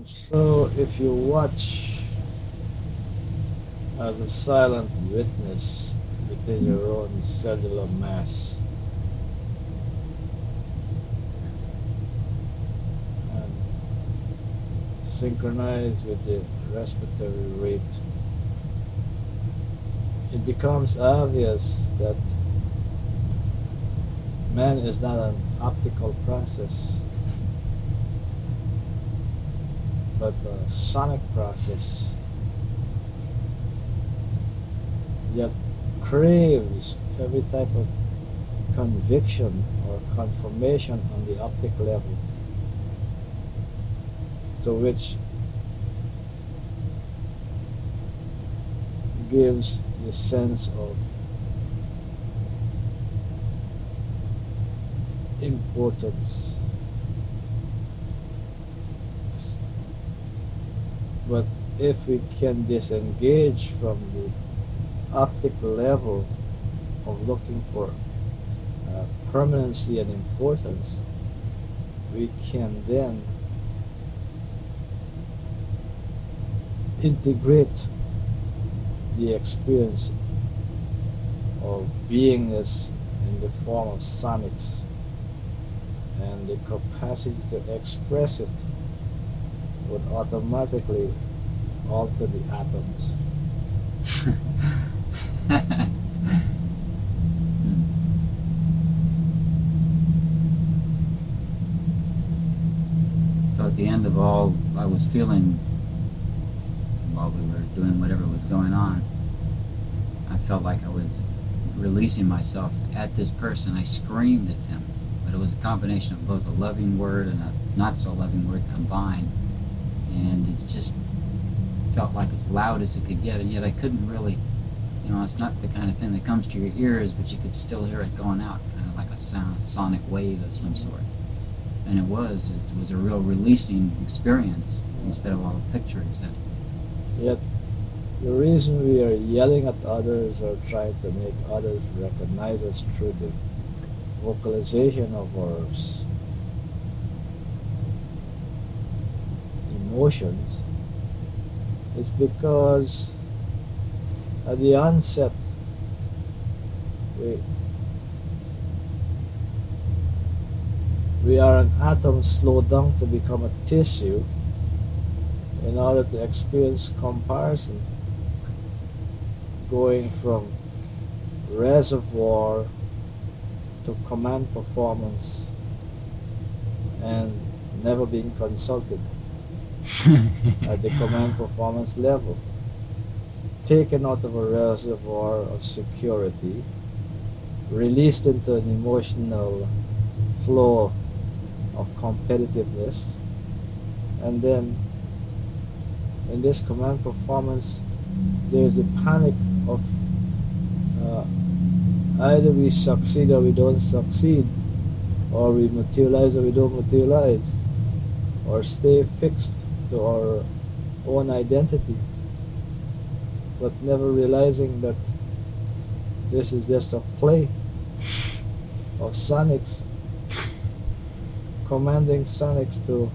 So if you watch as a silent witness within your own cellular mass and synchronize with the respiratory rate, it becomes obvious that man is not an optical process, but a sonic process, yet craves every type of conviction or confirmation on the optic level, to which gives the sense of importance. But if we can disengage from the optic level of looking for permanency and importance, we can then integrate the experience of beingness in the form of sonics and the capacity to express it would automatically alter the atoms. So at the end of all I was feeling while we were doing whatever was going on, I felt like I was releasing myself at this person. I screamed at him, but it was a combination of both a loving word and a not so loving word combined, and it just felt like as loud as it could get, and yet I couldn't really, it's not the kind of thing that comes to your ears, but you could still hear it going out, kind of like a sonic wave of some sort. And it was a real releasing experience instead of all the pictures. Yet the reason we are yelling at others or trying to make others recognize us through the vocalization of our emotions is because at the onset we are an atom slowed down to become a tissue in order to experience comparison, going from reservoir to command performance and never being consulted at the command performance level, taken out of a reservoir of security, released into an emotional flow of competitiveness, and then in this command performance there's a panic of either we succeed or we don't succeed, or we materialize or we don't materialize, or stay fixed to our own identity, but never realizing that this is just a play of sonics, commanding sonics to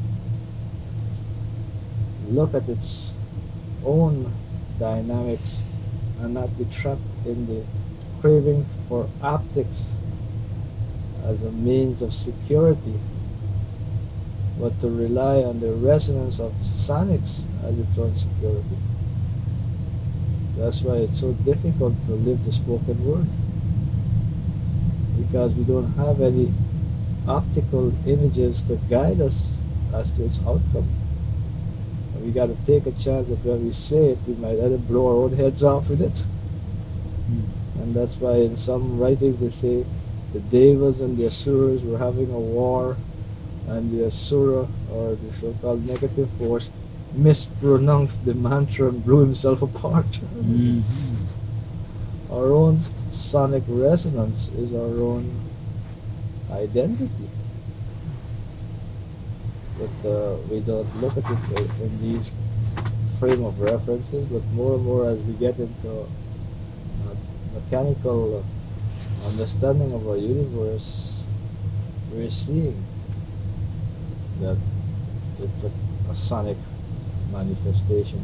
look at its own dynamics and not be trapped in the craving for optics as a means of security, but to rely on the resonance of sonics as its own security. That's why it's so difficult to live the spoken word, because we don't have any optical images to guide us as to its outcome. And we got to take a chance that when we say it, we might either blow our own heads off with it. And that's why in some writings they say the Devas and the Asuras were having a war, and the Asura, or the so-called negative force, mispronounced the mantra and blew himself apart. Our own sonic resonance is our own identity. But we don't look at it in these frame of references, but more and more as we get into mechanical understanding of our universe, we're seeing that it's a sonic manifestation.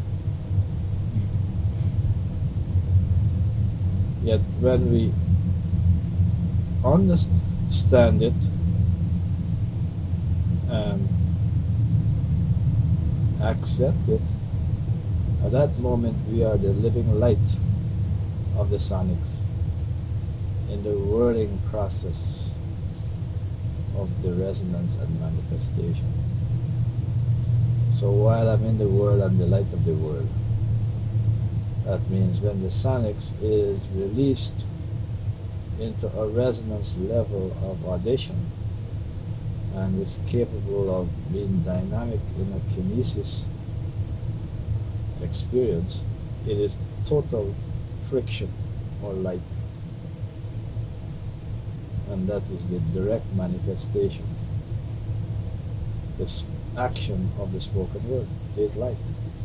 Yet when we understand it and accept it, at that moment we are the living light of the sonics in the whirling process of the resonance and manifestation. So while I'm in the world, I'm the light of the world. That means when the sonics is released into a resonance level of audition and is capable of being dynamic in a kinesis experience, it is total friction or light. And that is the direct manifestation. This action of the spoken word is light.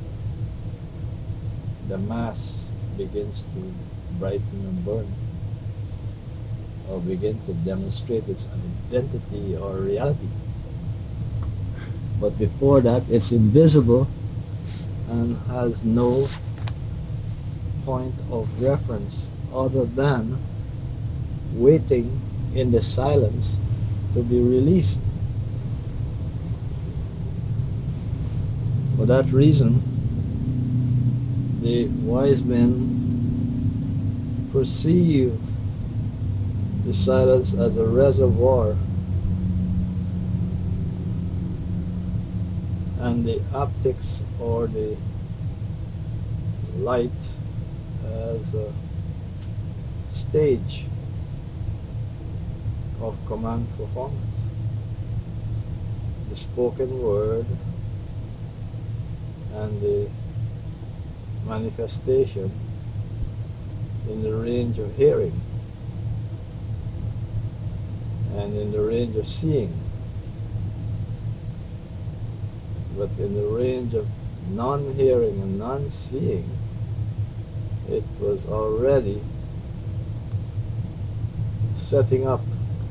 The mass begins to brighten and burn, or begin to demonstrate its identity or reality. But before that, it's invisible and has no point of reference other than waiting in the silence to be released. For that reason, the wise men perceive the silence as a reservoir and the optics or the light as a stage of command performance. The spoken word and the manifestation in the range of hearing and in the range of seeing, but in the range of non-hearing and non-seeing, it was already setting up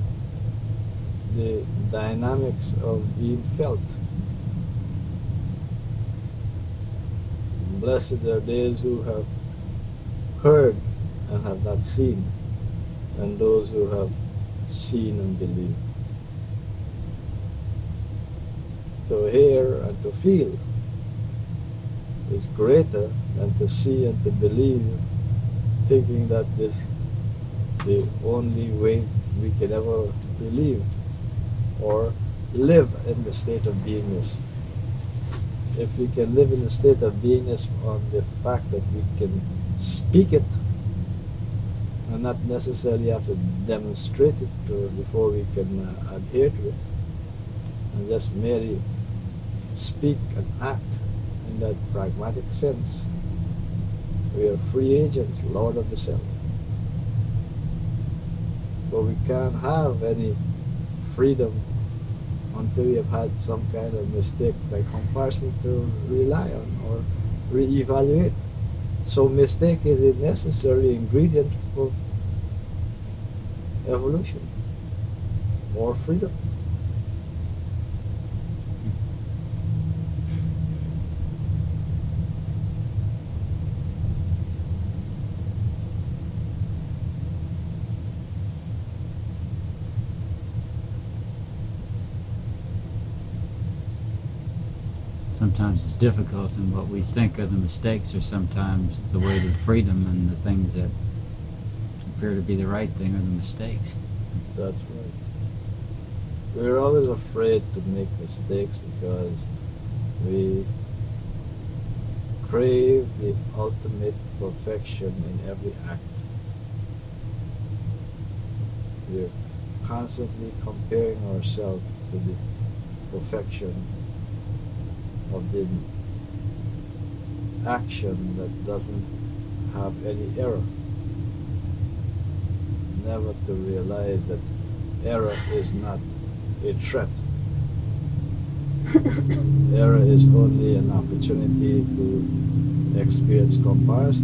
the dynamics of being felt. Blessed are those who have heard and have not seen, and those who have seen and believed. To hear and to feel is greater than to see and to believe, thinking that this is the only way we can ever believe or live in the state of beingness. If we can live in the state of beingness on the fact that we can speak it and not necessarily have to demonstrate it before we can adhere to it, and just merely speak and act in that pragmatic sense, we are free agents, Lord of the Self. But we can't have any freedom until we have had some kind of mistake by comparison to rely on or re-evaluate. So mistake is a necessary ingredient for evolution or freedom. Sometimes it's difficult, and what we think are the mistakes are sometimes the way to freedom, and the things that appear to be the right thing are the mistakes. That's right. We're always afraid to make mistakes because we crave the ultimate perfection in every act. We're constantly comparing ourselves to the perfection of the action that doesn't have any error. Never to realize that error is not a threat. Error is only an opportunity to experience comparison,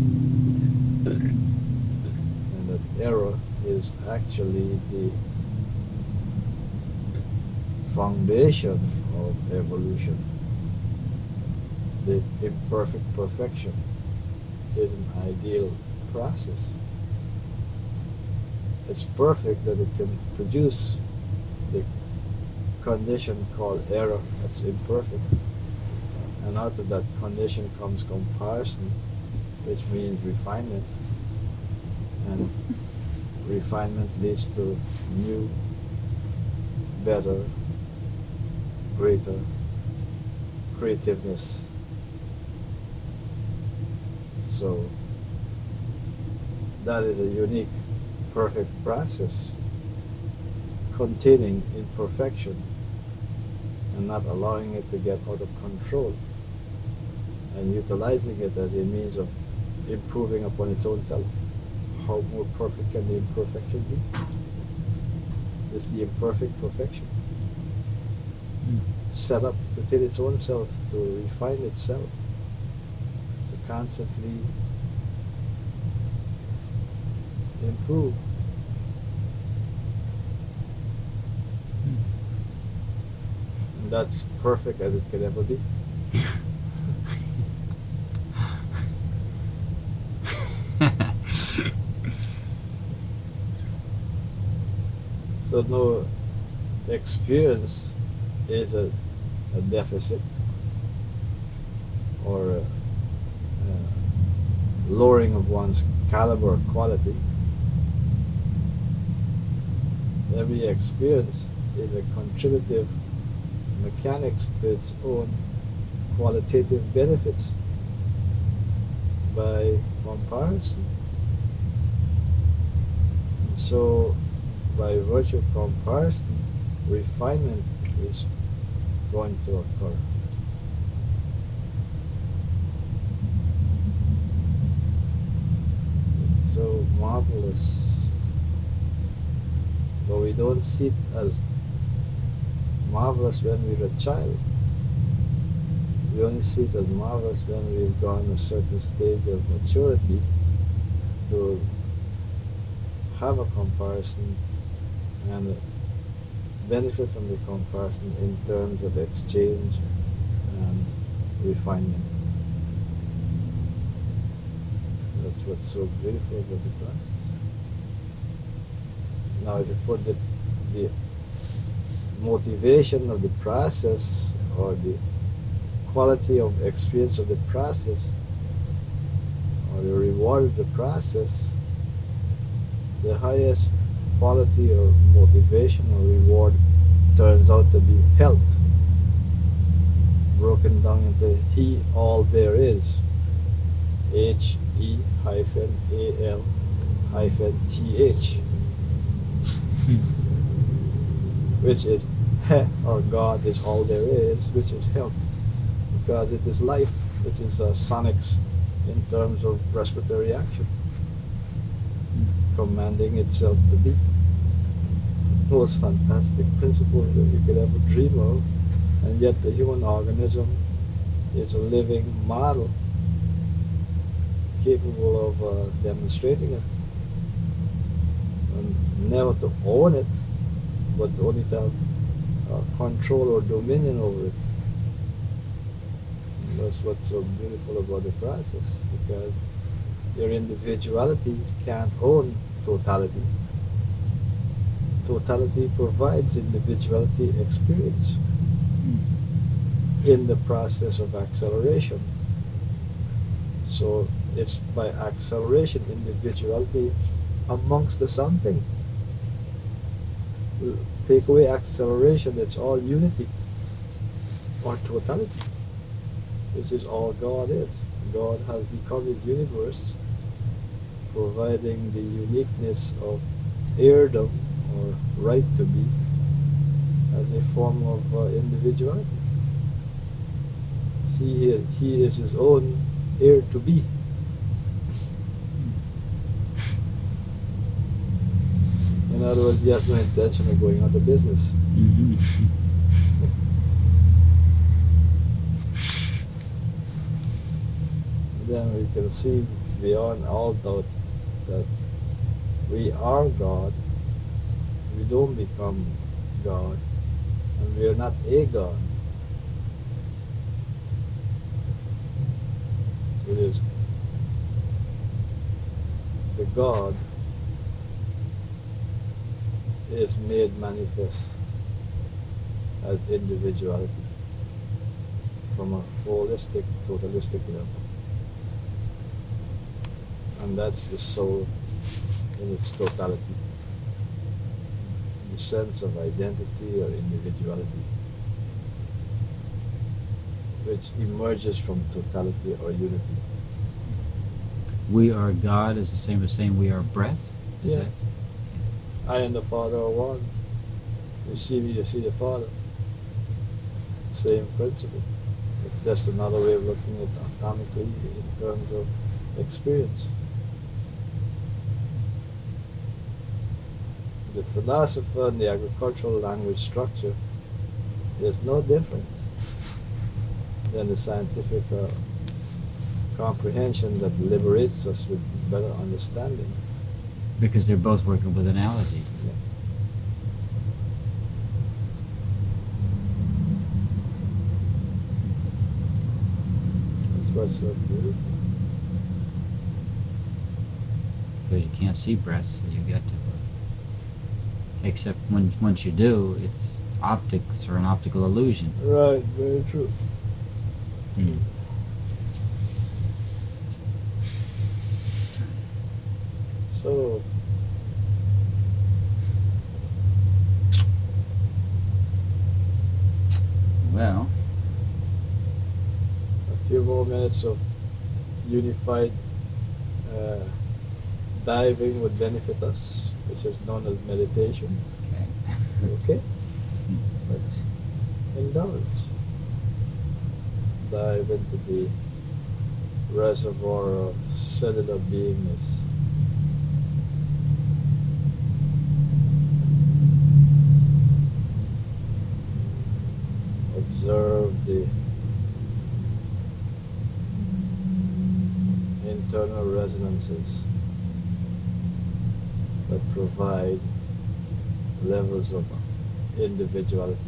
and that error is actually the foundation of evolution. the imperfect perfection is an ideal process. It's perfect that it can produce the condition called error that's imperfect. And out of that condition comes comparison, which means refinement. And refinement leads to new, better, greater creativeness. So that is a unique, perfect process containing imperfection and not allowing it to get out of control and utilizing it as a means of improving upon its own self. How more perfect can the imperfection be? It's the imperfect perfection. Set up within its own self to refine itself, to constantly improve. And that's perfect as it can ever be. So no experience is a deficit or a lowering of one's caliber or quality. Every experience is a contributive mechanics to its own qualitative benefits by comparison. And so by virtue of comparison, refinement is going to occur. It's so marvelous, but we don't see it as marvelous when we're a child. We only see it as marvelous when we've gone a certain stage of maturity to have a comparison and benefit from the comparison in terms of exchange and refinement. That's what's so beautiful about the process. Now if you put the motivation of the process or the quality of experience of the process or the reward of the process, the highest quality or motivation or reward turns out to be health, broken down into He all there is, He-AL-TH, which is He or God is all there is, which is health, because it is life, it is sonics in terms of respiratory action, commanding itself to be. Most fantastic principles that you could ever dream of, and yet the human organism is a living model capable of demonstrating it, and never to own it, but only to have control or dominion over it. And that's what's so beautiful about the process, because your individuality can't own totality. Totality provides individuality experience in the process of acceleration. So it's by acceleration, individuality amongst the something. Take away acceleration, it's all unity or totality. This is all God is. God has become His universe, providing the uniqueness of heirdom or right to be as a form of individuality. He is His own heir to be. In other words, He has no intention of going out of business. Then we can see beyond all doubt that we are God. We don't become God, and we are not a God. God is made manifest as individuality from a holistic, totalistic level. And that's the soul in its totality, the sense of identity or individuality, which emerges from totality or unity. We are God is the same as saying we are breath? Is Yeah. that? I and the Father are one. You see me, you see the Father. Same principle. It's just another way of looking at it atomically in terms of experience. The philosopher and the agricultural language structure is no different than the scientific comprehension that liberates us with better understanding. Because they're both working with analogies. Yeah. That's what's so beautiful. Because you can't see breath, so you get to. Except once you do, it's optics or an optical illusion. Right, very true. Mm. So, Well, a few more minutes of unified diving would benefit us, which is known as meditation. okay. Okay? Let's indulge. Dive into the reservoir of cellular beingness. Observe the internal resonances that provide levels of individuality.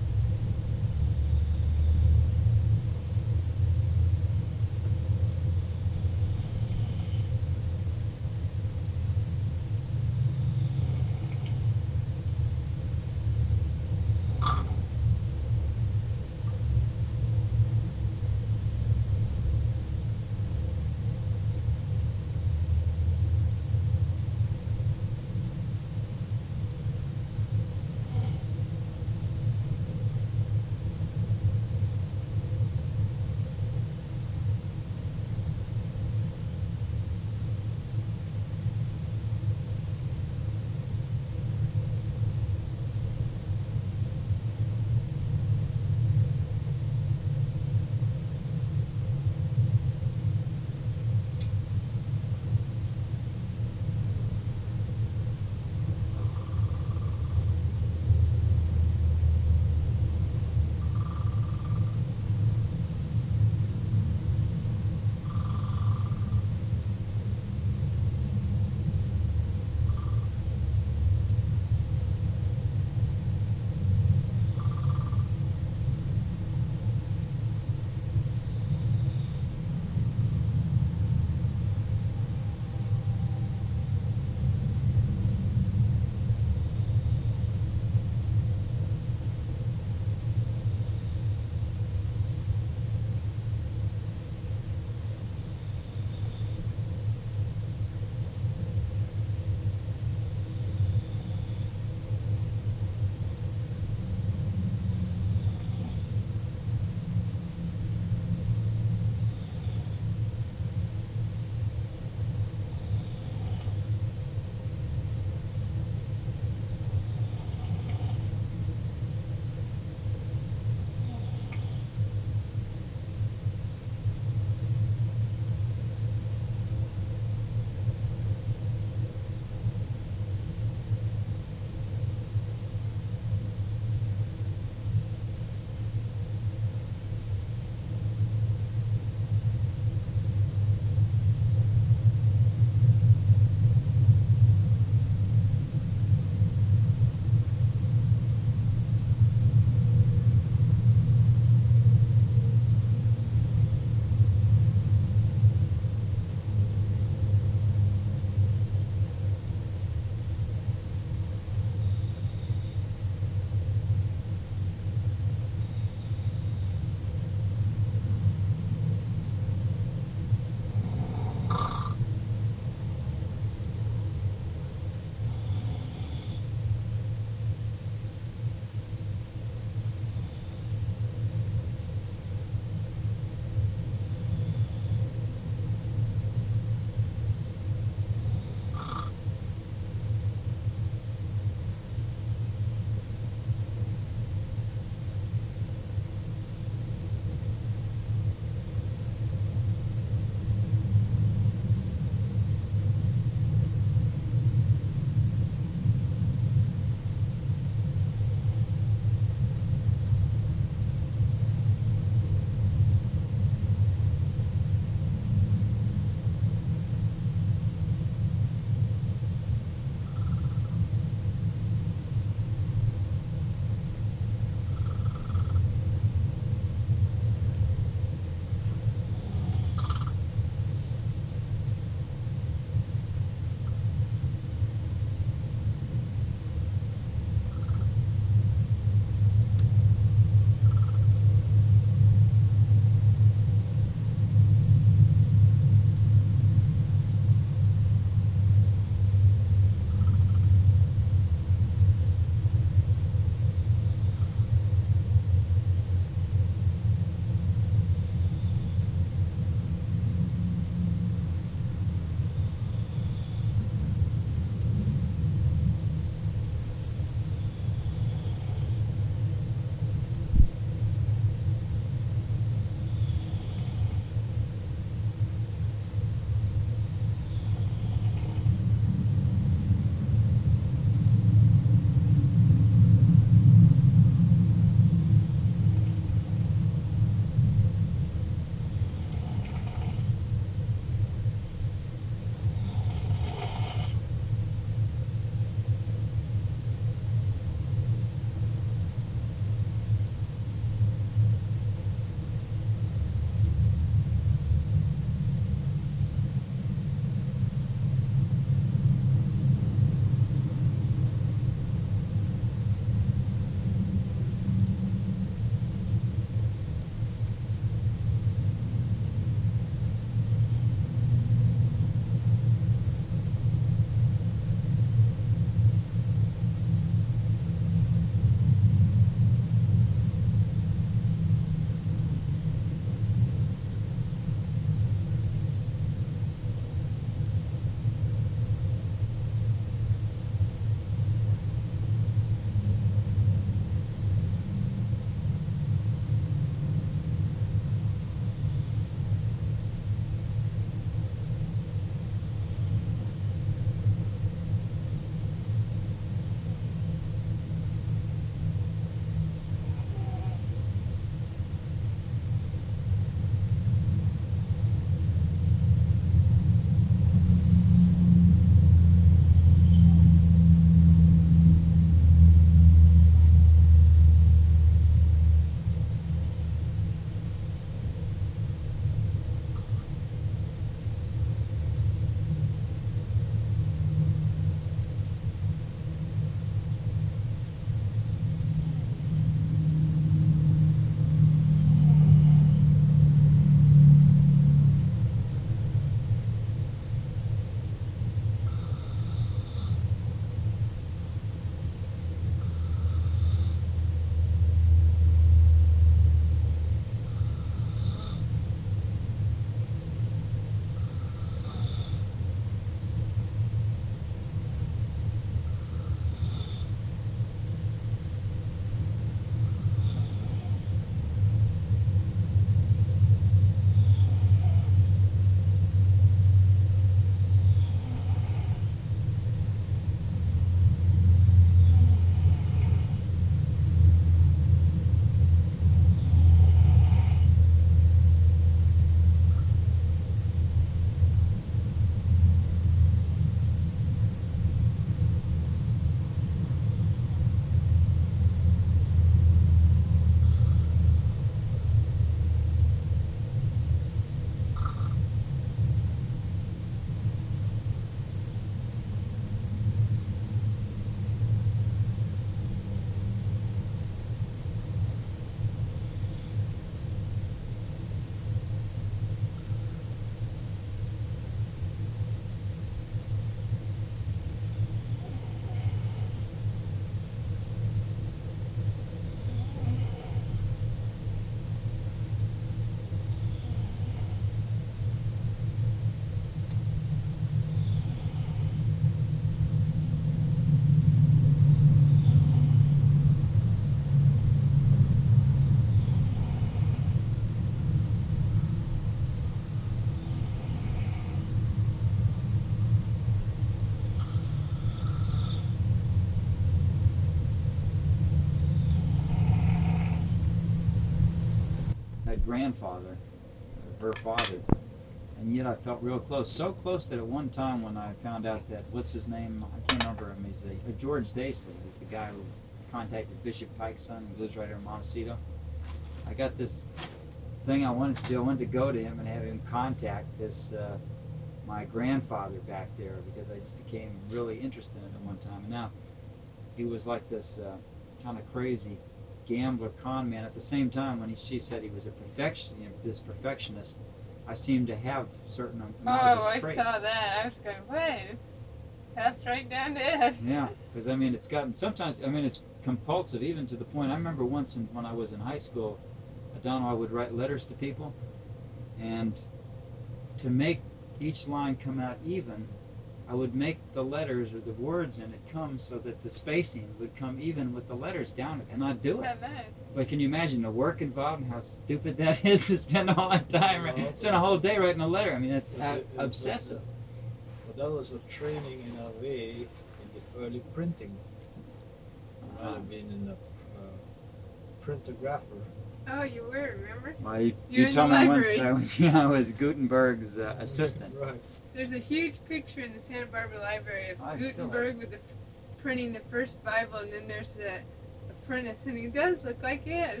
grandfather, her father, and yet I felt real close. So close that at one time when I found out that, what's his name? I can't remember him. He's George Daisley. He's the guy who contacted Bishop Pike's son, who lives right here in Montecito. I got this thing I wanted to do. I wanted to go to him and have him contact this my grandfather back there, because I just became really interested in it at one time. And now he was like this kind of crazy gambler, con man. At the same time, when she said he was a this perfectionist, I seemed to have certain amount of his traits. I saw that. I was going, what? That's right down to it. Yeah, because I mean, it's gotten sometimes. I mean, it's compulsive, even to the point. I remember once when I was in high school, I would write letters to people, and to make each line come out even, I would make the letters or the words in it come so that the spacing would come even with the letters down it, and I'd do it. Nice. But can you imagine the work involved and how stupid that is to spend all that time, spend a whole day writing a letter? I mean, it's obsessive. But that was a training in a way in the early printing. I might have been in a printographer. Oh, you were, remember? Well, You're you in told the me library. once I was Gutenberg's assistant. Right. There's a huge picture in the Santa Barbara Library of I still Gutenberg with printing the first Bible, and then there's the apprentice, and he does look like it.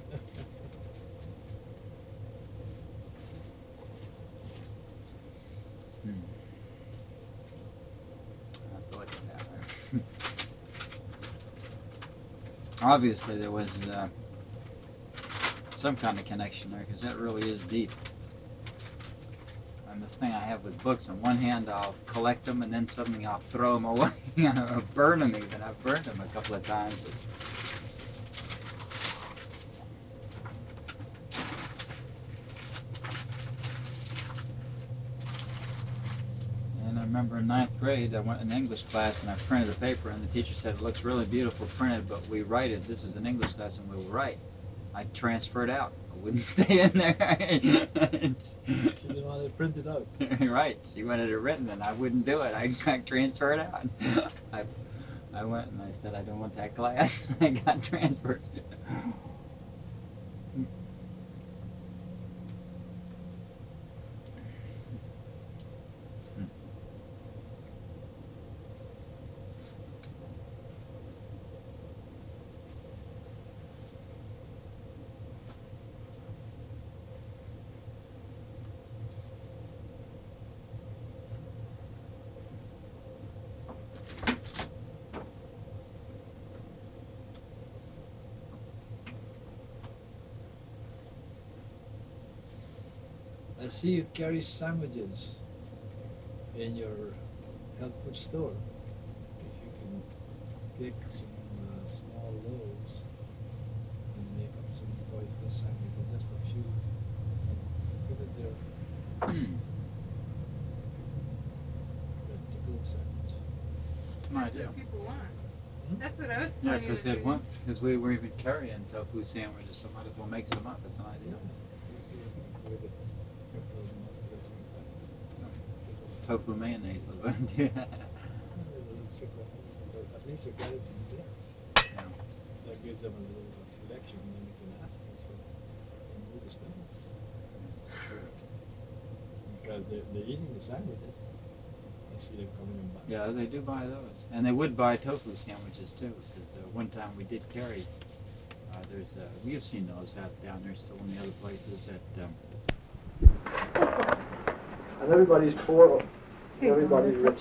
I have to look at that. Obviously, there was some kind of connection there, because that really is deep. And this thing I have with books, on one hand I'll collect them, and then suddenly I'll throw them away, or burn them even. I've burned them a couple of times. And I remember in 9th grade, I went in English class and I printed a paper, and the teacher said, it looks really beautiful printed, but we write it. This is an English lesson, we will write. I transferred out. I wouldn't stay in there. She didn't want to print it out. Right. She wanted it written, and I wouldn't do it. I got transferred out. I went and I said, I don't want that class. I got transferred. I see you carry sandwiches in your health food store. If you can take some small loaves and make up some quite a sandwich with just a few, and put it there. The to-go sandwich. That's my idea. That's what people want. Hmm? That's what I was Yeah, telling you because to they do. want, because we were even carrying tofu sandwiches, so might as well make some up. That's an idea. Tofu mayonnaise. At least you get it in there. Yeah. That gives them a little selection, and then you can ask them for move the stuff. That's true. Because they're eating the sandwiches. I see them coming and buying. Yeah, they do buy those. And they would buy tofu sandwiches too, because one time we did carry, we have seen those out down there still in the other places that, And everybody's poor, everybody's rich.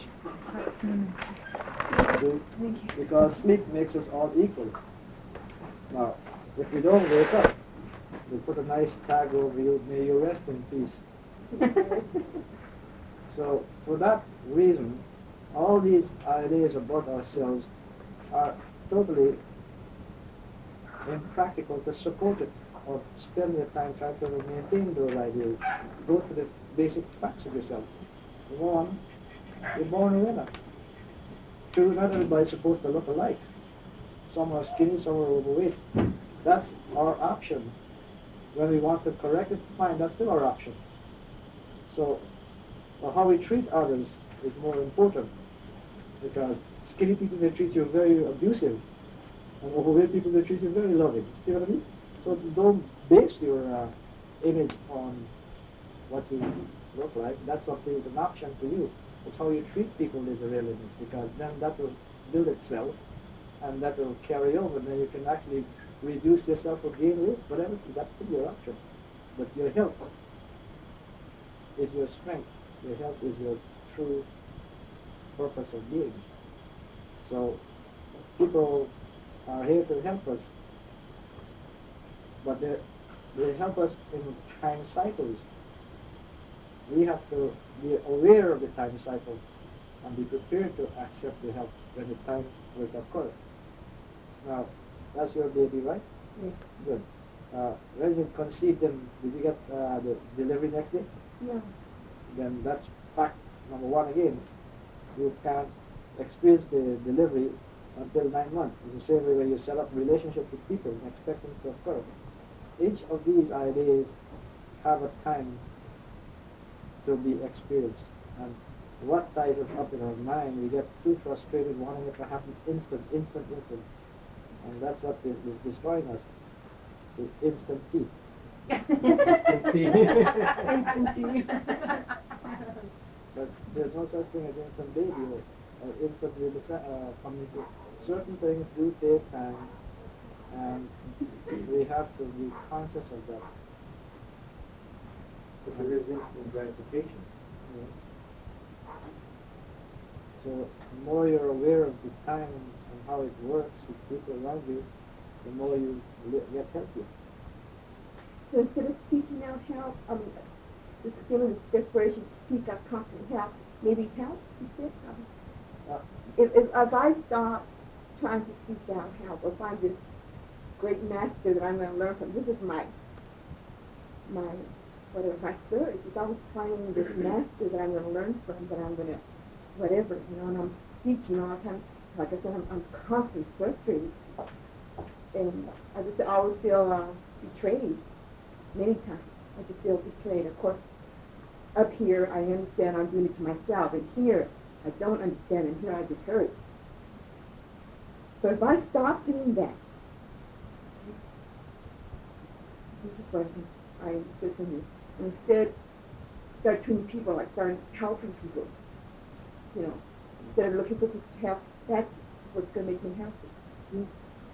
Because sleep makes us all equal. Now, if you don't wake up, we put a nice tag over you, may you rest in peace. So, for that reason, all these ideas about ourselves are totally impractical to support it or spend your time trying to maintain those ideas. Go to the basic facts of yourself. One, you're born a winner. Two, not everybody's supposed to look alike. Some are skinny, some are overweight. That's our option. When we want to correct it, fine, that's still our option. So, how we treat others is more important, because skinny people, they treat you very abusive, and overweight people, they treat you very loving. See what I mean? So don't base your image on what you look like. That's what is an option to you. It's how you treat people is a real image, because then that will build itself and that will carry over. Then you can actually reduce yourself or gain weight, whatever. That's still your option. But your health is your strength. Your health is your true purpose of being. So people are here to help us, but they help us in time cycles. We have to be aware of the time cycle and be prepared to accept the help when the time will occur. Now, that's your baby, right? Yes. Good. When you conceived them, did you get the delivery next day? No. Then that's fact number one again. You can't experience the delivery until 9 months. It's the same way when you set up a relationship with people and expect things to occur. Each of these ideas have a time to be experienced. And what ties us up in our mind, we get too frustrated wanting it to happen instant. And that's what is destroying us. The instant tea. Instant tea. Instant tea. But there's no such thing as instant baby or instant communication. Certain things do take time, and we have to be conscious of that. But there is instant gratification. Yes. So the more you're aware of the time and how it works with people around you, the more you get healthier. So instead of seeking out help, this feeling of desperation to seek out constant help, maybe help instead. If I stop trying to seek out help or find this great master that I'm going to learn from, this is my spirit. It's always finding this master that I'm going to learn from, that I'm going to, whatever, and I'm seeking all the time. Like I said, I'm constantly frustrated. And I just always feel betrayed. Many times I just feel betrayed. Of course, up here I understand I'm doing it to myself, and here I don't understand, and here I get hurt. So if I stop doing that, this is the question I insist on this, and instead start treating people like start helping people, instead of looking for people's help, that's what's going to make me happy.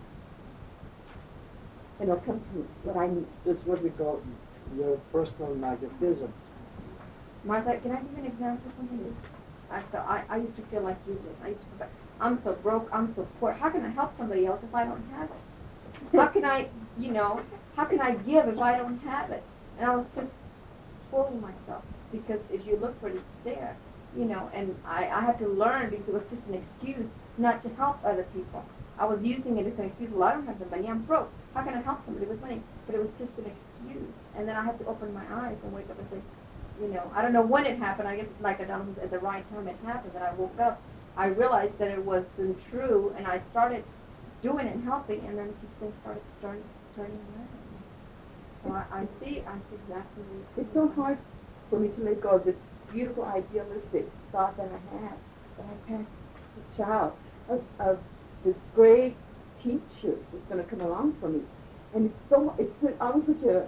And it'll come to me, what I need. It's what we call your personal magnetism. Martha, can I give you an example of something? I used to feel like you did. I used to feel like, I'm so broke, I'm so poor. How can I help somebody else if I don't have it? How can I, how can I give if I don't have it? And I was just fooling myself, because if you look for it, it's there, and I had to learn, because it was just an excuse not to help other people. I was using it as an excuse. Well, I don't have the money, I'm broke. How can I help somebody with money? But it was just an excuse. And then I had to open my eyes and wake up and say, I don't know when it happened. I guess like at the right time it happened, that I woke up. I realized that it wasn't true, and I started doing it and helping, and then just things started turning around. So I see exactly what it's so hard for me to let go of this beautiful idealistic thought that I had, that I passed as a child, of this great teacher that's going to come along for me. And it's always such a,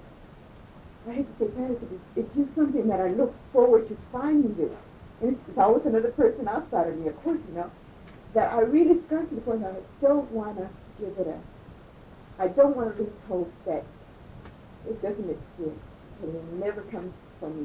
I hate to say fantasy, it's just something that I look forward to finding this. And it's always another person outside of me, of course, that I really got to the point that I don't want to give it up. I don't want to lose hope that it doesn't exist, and it never comes from me.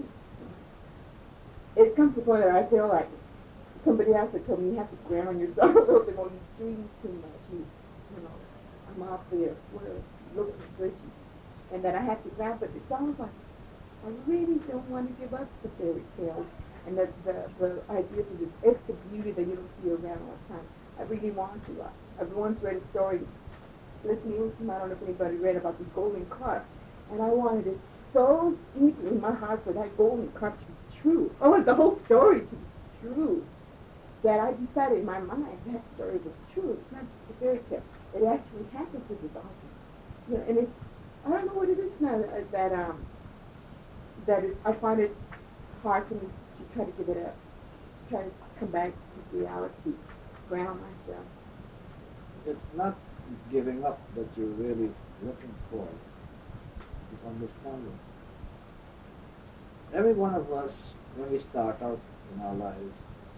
It comes to the point where I feel like somebody else had told me, you have to ground yourself a little bit more. You dream too much. I'm out there looking squishy. And that I have to ground, but it's almost like I really don't want to give up the fairy tales and the ideas of this extra beauty that you don't see around all the time. I really want to. I've once read a story, Les Nielsen, I don't know if anybody read about the golden carp, and I wanted it so deeply in my heart for that golden carp to be true. I want the whole story to be true, that I decided in my mind that story was true. It's not just a fairy tale. It actually happens with this author. And it's, I don't know what it is now that I find it hard for me to try to give it up, to try to come back to reality, ground myself. It's not giving up that you're really looking for. is understanding. Every one of us, when we start out in our lives,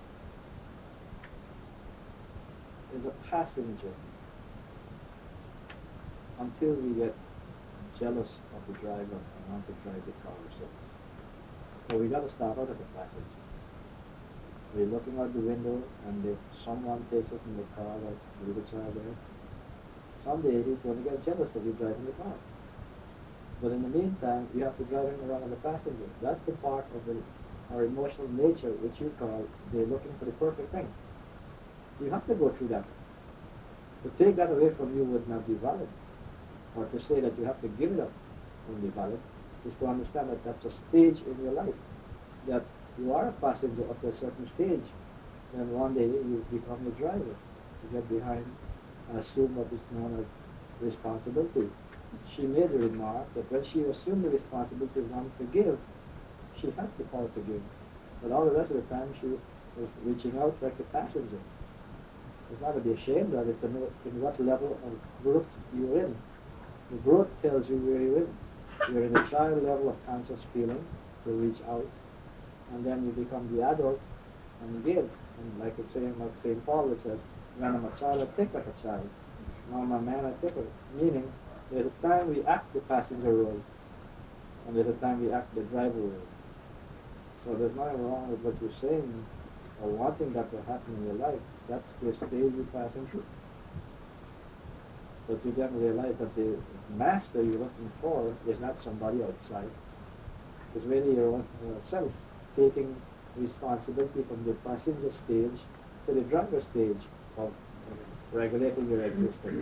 is a passenger until we get jealous of the driver and want to drive the car ourselves. So we got to start out as a passenger. We're looking out the window, and if someone takes us in the car, like the little child there, someday he's going to get jealous of you driving the car. But in the meantime, you have to drive him around as a passenger. That's the part of our emotional nature, which you call they're looking for the perfect thing. You have to go through that. To take that away from you would not be valid. Or to say that you have to give it up wouldn't be valid. Is to understand that that's a stage in your life. That you are a passenger up to a certain stage. Then one day you become the driver. You get behind and assume what is known as responsibility. She made the remark that when she assumed the responsibility of wanting to give, she had the power to give. But all the rest of the time she was reaching out like a passenger. It's not to be ashamed of it, to know in what level of growth you're in. The growth tells you where you're in. You're in the child level of conscious feeling to reach out, and then you become the adult and give. And like it's saying, like St. Paul, it says, when I'm a child, I think like a child. Now I'm a man, I think like it. Meaning, there's a time we act the passenger role, and there's a time we act the driver role. So there's nothing wrong with what you're saying or wanting that to happen in your life. That's the stage you're passing through. But you then realize that the master you're looking for is not somebody outside. It's really your own self taking responsibility from the passenger stage to the driver stage of regulating your existence.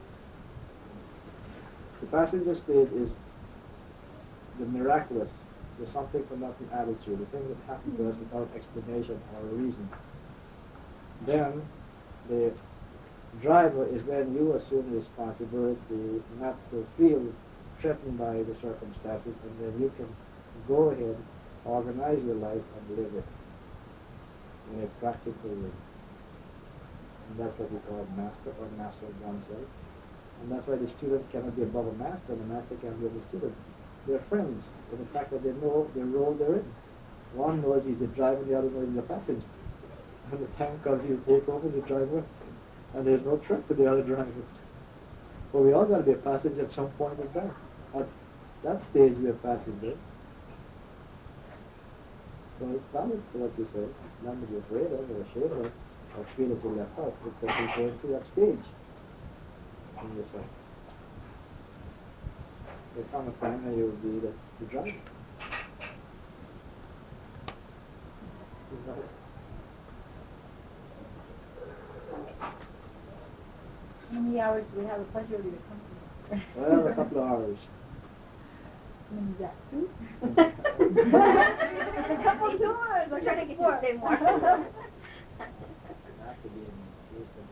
The passenger stage is the miraculous, the something for nothing attitude, the thing that happens to us without explanation or reason. Then the driver is when you assume the responsibility not to feel threatened by the circumstances, and then you can go ahead, organize your life, and live it in a practical way. And that's what we call master or master of oneself. And that's why the student cannot be above a master, and the master cannot be above the student. They're friends in the fact that they know the role they're in. One knows he's the driver, the other knows he's the passenger. And the time comes you take over the driver, and there's no threat to the other driver. But we all got to be a passenger at some point in time. At that stage, we're passengers. So it's valid for what you say. It's not to be afraid of or ashamed of or feel that you're left out. It's that you're going through that stage in yourself. There'll come a time when you'll be the driver. How many hours do we have the pleasure of your company? Well, a couple of hours. How many is that? 2? A couple 2 hours. We're trying to get you to stay more. I have to be in Houston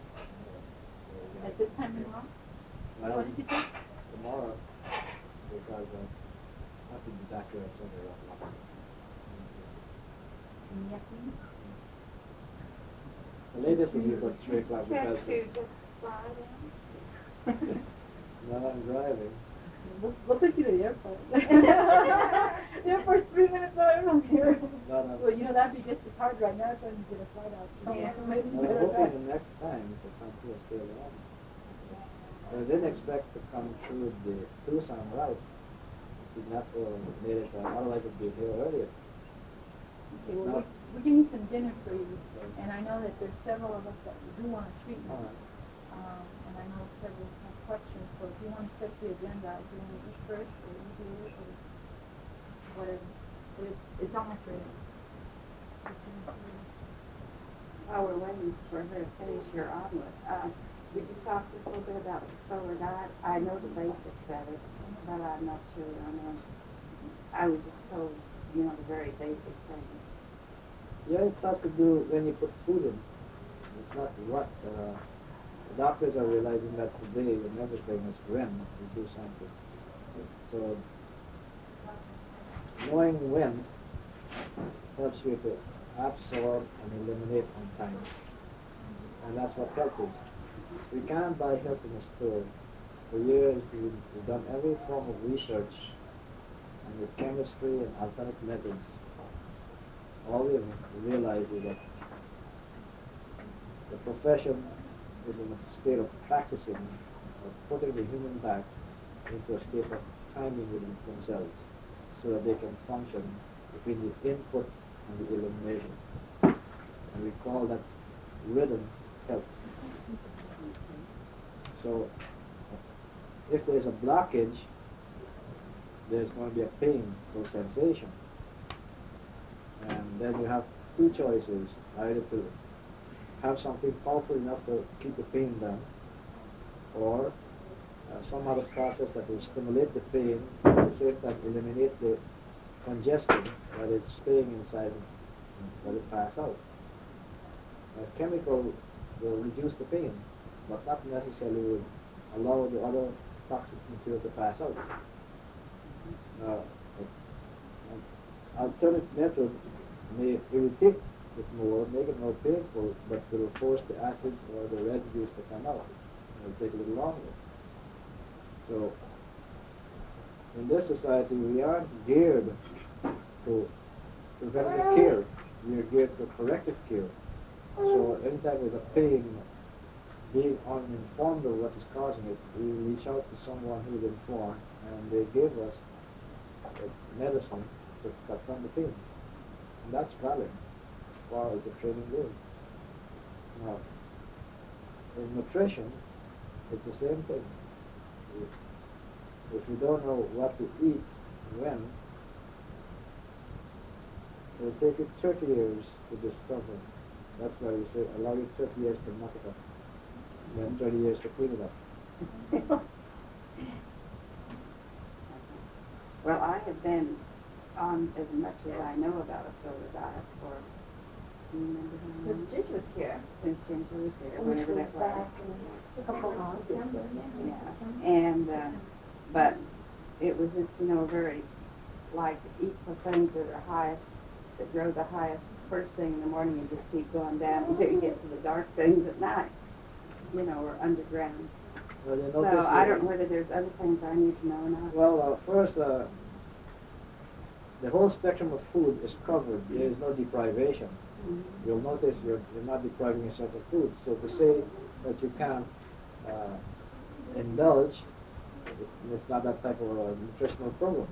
At this time tomorrow? Well, What did you say? tomorrow, because I have to be back here at Sunday. In the afternoon? The latest will be about 3 o'clock because just fly down? now I'm driving. We'll take you to the airport. The airport's 3 minutes away from here. Well, you know, that'd be just as hard right now trying to get a flight out. Yeah. So maybe I'm hoping the next time to come through stay alone. I didn't expect to come through the Tucson route. Did not made it, otherwise it'd be here earlier. Okay, well, we're getting some dinner for you, and I know that there's several of us that do want to treat you. And I know several have questions, so if you want to set the agenda, if you want to eat first, or you do it, or whatever. But it's almost ready. While we're waiting for her to finish your omelet, would you talk just a little bit about the solar diet? I know the basics of it, but I'm not sure on them. I was just told, you know, the very basic things. Yeah, it has to do when you put food in. It's not what. The doctors are realizing that today and everything is when you do something. So knowing when helps you to absorb and eliminate on time. And that's what health is. We can't buy health in a store. for years we've done every form of research and with chemistry and alternate methods. All we have realized is that the profession is in a state of practicing, of putting the human back into a state of timing within themselves so that they can function between the input and the elimination. And we call that rhythm health. So if there's a blockage, there's going to be a painful sensation. And then you have two choices, either to have something powerful enough to keep the pain down, or some other process that will stimulate the pain, at the same time eliminate the congestion that is staying inside and let it pass out. A chemical will reduce the pain, but not necessarily will allow the other toxic material to pass out. An alternate method may irritate it more, make it more painful, but will force the acids or the residues to come out. It will take a little longer. So, in this society, we aren't geared to preventative care. We are geared to corrective care. So, anytime there's a pain, being uninformed of what is causing it, we reach out to someone who is informed, and they give us medicine to cut down the pain. And that's valid as far as the training goes. Now, in nutrition, it's the same thing. If you don't know what to eat when, it will take you 30 years to discover. That's why we say allow you 30 years to muck it up, then 30 years to clean it up. Well, I have been on as much as I know about a soda diet for, do you remember how long? Since Ginger was here. Since Ginger was here, Which whenever was that was. back in a couple months. Yeah, and, but it was just, very, like, eat the things that are highest, that grow the highest first thing in the morning and just keep going down until you get to the dark things at night, or underground. Well, you So notice I don't know whether there's other things I need to know or not. Well, first, the whole spectrum of food is covered. There is no deprivation. Mm-hmm. You'll notice you're not depriving yourself of food. So to say that you can't indulge, it's not that type of a nutritional program.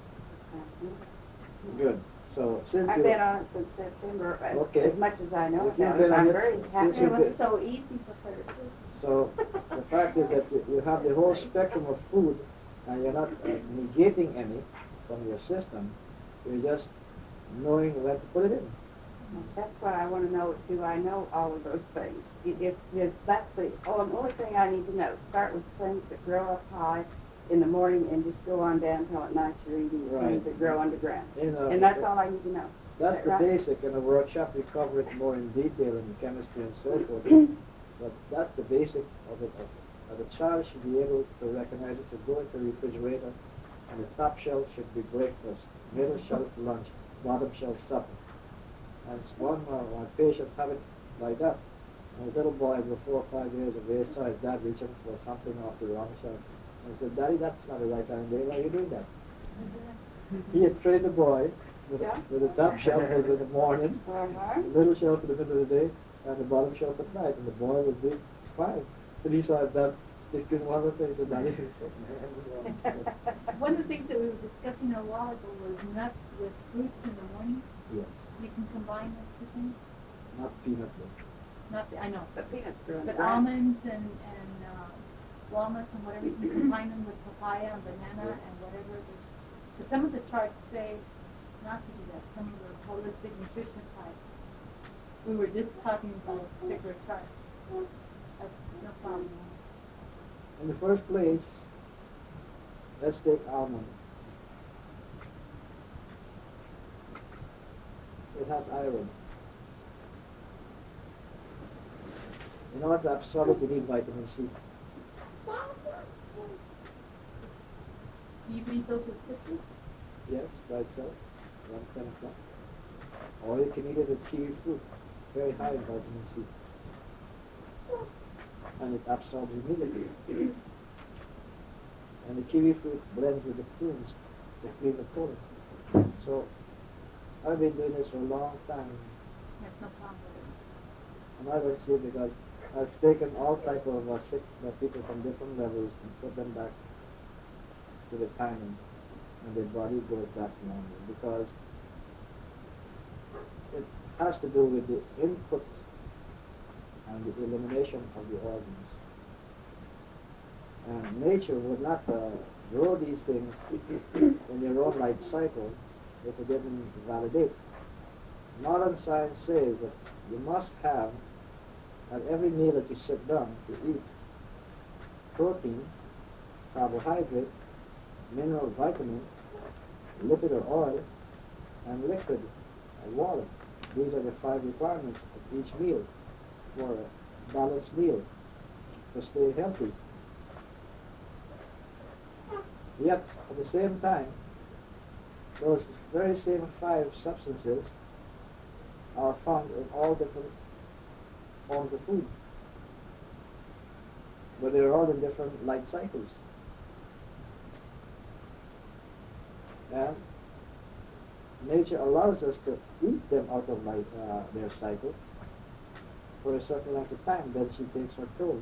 Good. So since I've you been on it since September, Okay. as much as I know If you've about been it. on I'm it very since happy you've with been- it. So easy for her too. So the fact is that you have the whole spectrum of food, and you're not negating any from your system. You're just knowing when to put it in. That's what I want to know. Do I know all of those things? If that's the only thing I need to know. Start with things that grow up high in the morning and just go on down till at night you're eating the Right. things that grow underground. And that's all I need to know. That's Is the that right? basic. In a workshop, we cover it more in detail in chemistry and so forth. But that's the basic of it. The child should be able to recognize it, to go into the refrigerator, and the top shelf should be breakfast, middle shelf lunch, bottom shelf supper. And my patients have it like that. And a little boy was 4 or 5 years of age, saw his dad reaching for something off the wrong shelf. And he said, "Daddy, that's not the right time of day. Why are you doing that?" He had trained the boy with the top shelf was in the morning, Uh-huh. the middle shelf in the middle of the day, and the bottom shelf at night. And the boy was doing fine. So he saw his dad sticking one of the things, and Daddy said, One of the things that we were discussing a while ago was nuts with fruits in the morning. yes, You can combine those two things. not peanut butter. I know, But peanuts grow in the but ground. almonds and walnuts and whatever, you can combine them with papaya and banana and whatever. But some of the charts say not to do that. Some of the holistic nutrition types. We were just talking about a particular chart. That's no problem. In the first place, let's take almond. It has iron. In order to absorb it, you need vitamin C. Do you can eat those with citrus? Yes, by itself, around 10 o'clock. Or you can eat it with kiwi fruit, very high in vitamin C. And it absorbs immediately. kiwi fruit blends with the prunes to clean the color. So I've been doing this for a long time. That's no problem with it. And I don't see it because I've taken all type of sick people from different levels and put them back to the timing, and their body goes back to normal because it has to do with the input and the elimination of the organs. And nature would not grow these things in their own life cycle if it didn't validate. Modern science says that you must have, at every meal that you sit down to eat, protein, carbohydrate, mineral, vitamin, lipid or oil, and liquid or water. These are the 5 requirements of each meal for a balanced meal to stay healthy. Yet, at the same time, those very same 5 substances are found in all different forms of food. But they're all in different life cycles. And nature allows us to eat them out of their cycle for a certain length of time, then she takes her toll.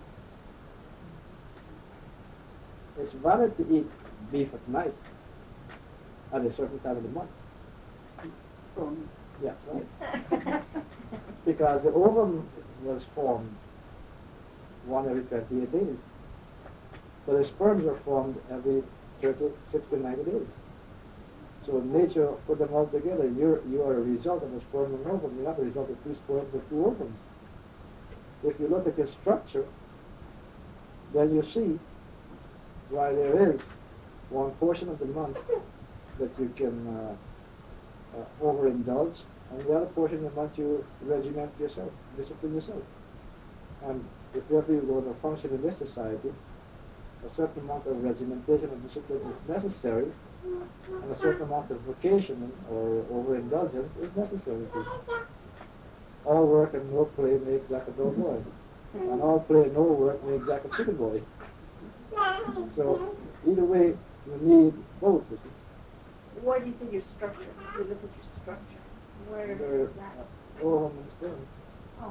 It's valid to eat beef at night at a certain time of the month. Yeah, right. Because the ovum was formed 1 every 28 days. But the sperms are formed every 36 to 90 days. So nature put them all together. You are a result of a sperm and ovum. You're not a result of 2 sperms or 2 ovums. If you look at your structure, then you see why there is one portion of the month that you can overindulge, and the other portion of the month you regiment yourself, discipline yourself. And if ever you go to function in this society, a certain amount of regimentation and discipline is necessary, and a certain amount of vacation or overindulgence is necessary too. All work and no play make Jack a dull boy, and all play and no work make Jack a chicken boy. So either way, you need both. You see. Where do you think your structure? If you look at your structure, where is that? Ovum and sperm. Oh.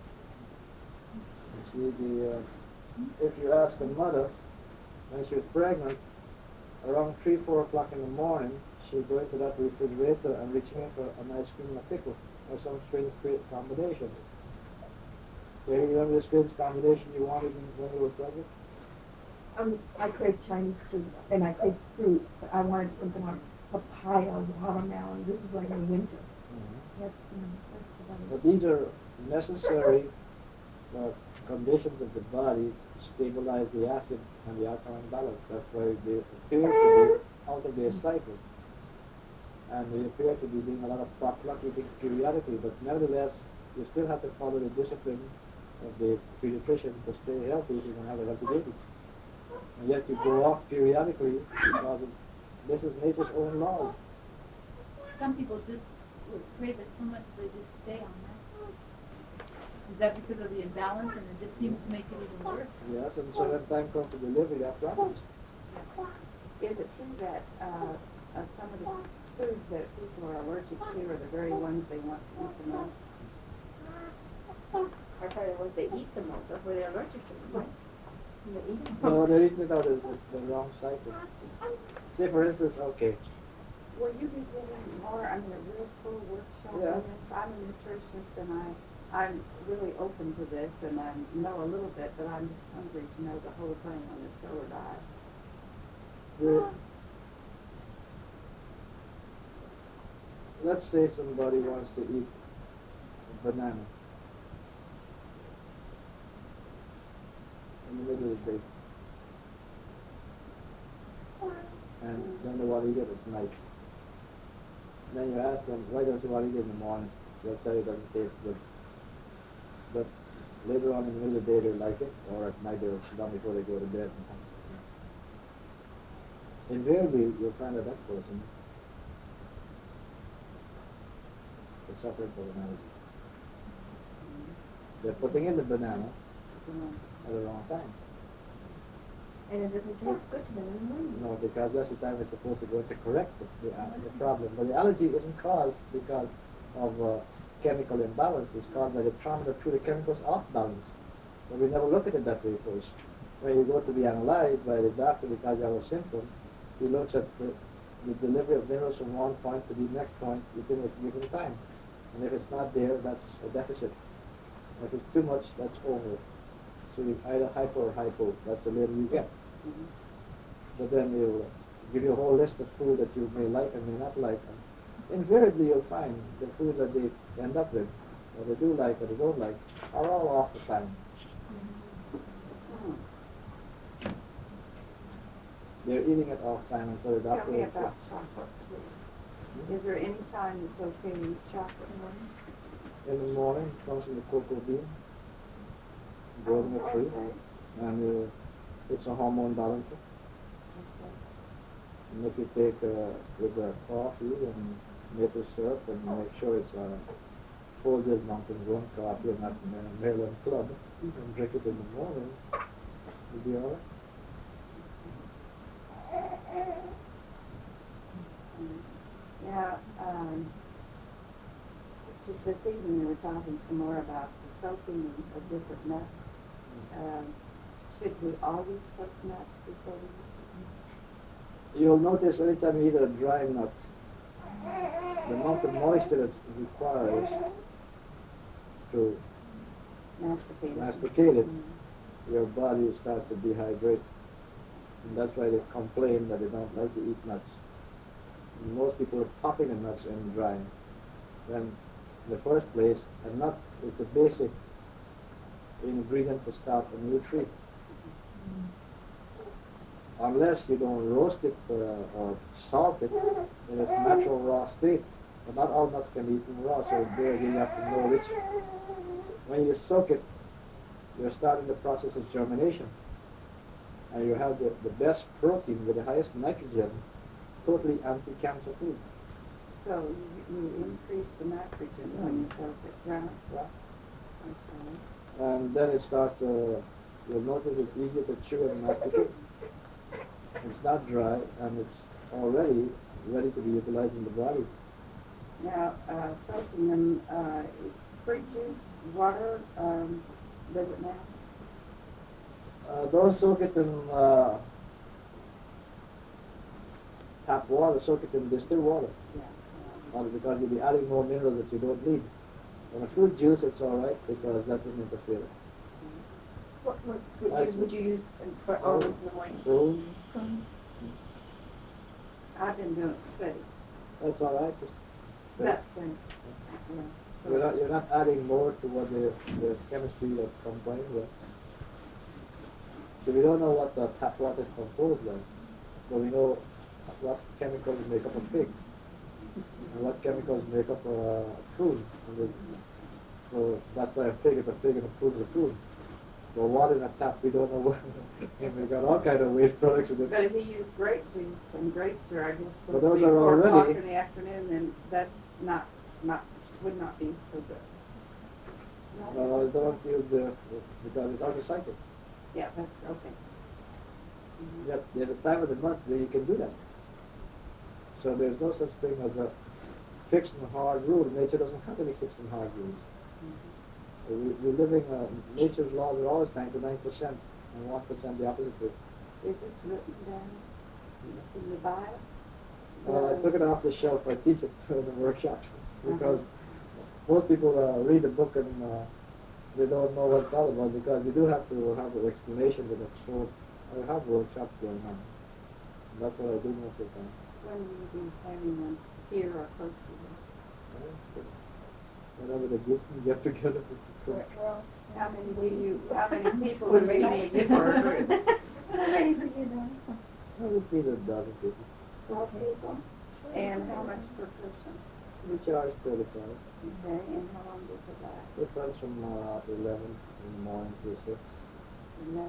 You see, if you ask a mother when she was pregnant, around 3-4 o'clock in the morning, she'd go into that refrigerator and reach in for an ice cream and a pickle, or some strange combination. So you remember the strange combination you wanted when you were pregnant? I crave Chinese food, and I crave fruit, but I wanted something like papaya, watermelon. This is like in winter. That's what But these are necessary conditions of the body to stabilize the acid and the alkaline balance. That's why they appear to be out of their cycle. And they appear to be doing a lot of potluck eating periodically, but nevertheless, you still have to follow the discipline of the pediatrician to stay healthy if you can have a healthy baby. And yet you go off periodically because this is nature's own laws. Some people just would crave it so much they just stay on that. Is that because of the imbalance and it just seems to make it even worse? Yes, and so when time comes to delivery, you have problems. Is it true that some of the foods that people are allergic to are the very ones they want to eat the most? Or probably the ones they eat the most, that's where they're allergic to them, right? And they eat them. No, they're eating it out of the wrong cycle. Say, for instance, okay, Will you be giving more, a real full workshop Yeah. on this? I'm a nutritionist and I'm really open to this and I know a little bit, but I'm just hungry to know the whole thing on the solar diet. let's say somebody wants to eat a banana in the middle of the day, and then they want to eat it at night. Then you ask them, why don't you want to eat it in the morning? They'll tell you it doesn't taste good. But later on in the middle of the day they like it, or at night they'll sit down before they go to bed and have something. Invariably, you'll find that person is suffering from an allergy. They're putting in the banana at the wrong time. And it doesn't taste good to them in the morning. No, because that's the time it's supposed to go to correct the problem. But the allergy isn't caused because of chemical imbalance. It's caused by the trauma that threw the chemicals off balance. But we never look at it that way first. When you go to be analyzed by the doctor because you have a symptom, he looks at the delivery of minerals from one point to the next point within a given time. And if it's not there, that's a deficit. If it's too much, that's over. So you either hyper or hypo. That's the label you get. But then they'll give you a whole list of food that you may like and may not like. And invariably you'll find the food that they end up with, or they do like or they don't like, are all off the time. They're eating it off time, and so the Tell doctor me will about chocolate, please. Is there any time it's okay to eat chocolate in the morning? in the morning, it comes from the cocoa bean, growing a tree, and it's a hormone balancer. And if you take with the coffee and maple syrup and make sure it's Folgers Mountain Grown coffee and not Maryland Club, you can drink it in the morning, you'll be all right. Now, just this evening we were talking some more about the soaking of different nuts. Should we always soak nuts before we eat You'll notice anytime you eat a dry nut, the amount of moisture that it requires to them? masticate it, your body starts to dehydrate. And that's why they complain that they don't like to eat nuts. And most people are popping the nuts in dry. When in the first place, a nut is the basic ingredient to start a new tree. Unless you don't roast it or salt it in its natural raw state. But not all nuts can be eaten raw, so there again you have to know which. When you soak it, you're starting the process of germination. And you have the best protein with the highest nitrogen, totally anti-cancer food. So you increase the nitrogen when you soak it, right? Yeah. Okay. And then it starts to, you'll notice it's easier to chew and masticate. It's not dry, and it's already ready to be utilized in the body. Now, soaking them, fruit juice, water, does it matter? Don't soak it in tap water, soak it in distilled water. Yeah. Because you'll be adding more minerals that you don't need. In a fruit juice, it's all right because that doesn't interfere. What fruit juice would you use for always in the morning? Prunes, I've been doing studies. that's all right. Just That's you're not adding more to what the chemistry of combined with. So we don't know what the tap water is composed of, but we know what chemicals make up a pig and what chemicals make up a prune. So that's why a pig is a pig and a prune is a prune. But water in a tap, we don't know what. And we've got all kind of waste products in it. But if you use grape juice, and grapes are, I guess, But supposed to those be are 4 o'clock already- in the afternoon, then that's would not be so good. No, don't use because it's out of cycle. Yeah, that's okay. Yet there's a time of the month where you can do that. So there's no such thing as a fixed and hard rule. Nature doesn't have any fixed and hard rules. We're living, nature's laws are always 99% and 1% the opposite way. Is this written down in the Bible? I took it off the shelf. I teach it in the workshops because most people read the book and they don't know what it's all about because you do have to have an explanation with it. So I have workshops going on. And that's what I do most of the time. When will you be having them here or close to you? Whenever the group can get together. Well, How many people would be needed for a group? how many for you, Don? I would be the dozen people. 12 people? And how much per person? We charge 35. Okay, and how long does it last? It runs from 11 in the morning to 6. 11?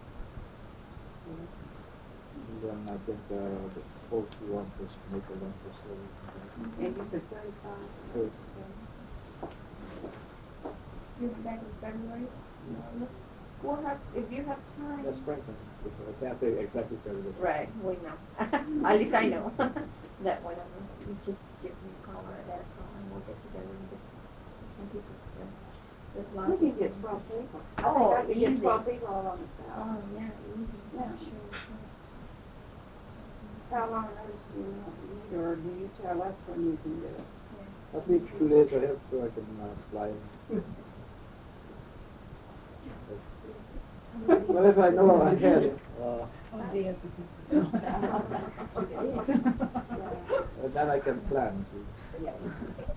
And then I think the folks who want to make a lunch or so. And you said 35? Yes. You're back in February? We'll have, if you have time. That's Franklin. I can't say exactly tell you this. Right, we know. At least I know that one of them. You just give me a call or a dad call and we'll get together and get some people. There's a lot We of can people. get 12 people. Oh, I think I could get easy. 12 people all on the south. Oh, yeah, easy. Yeah. Sure. How long notice do you need, or do you tell us when you can do it? At least 2 days ahead so I can fly in. Well, if I know ahead, then I can plan. See.